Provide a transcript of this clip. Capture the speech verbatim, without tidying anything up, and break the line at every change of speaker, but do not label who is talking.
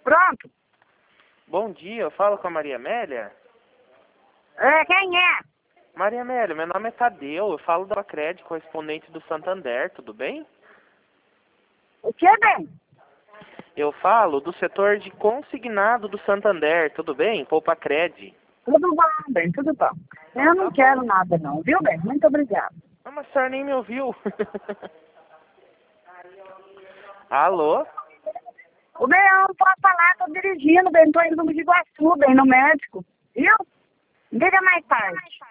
Pronto.
Bom dia, eu falo com a Maria Amélia?
É, quem é?
Maria Amélia, meu nome é Tadeu, eu falo da Cred, correspondente do Santander, tudo bem?
O que, bem?
Eu falo do setor de consignado do Santander, tudo bem? Poupa Cred.
Tudo bom, bem, tudo bom. Eu não quero nada não, viu, bem? Muito obrigado.
Ah, mas a senhora nem me ouviu. Alô?
O bem, eu não posso falar, tô dirigindo, bem, tô indo no Iguaçu, bem, no médico. Viu? Liga mais tarde.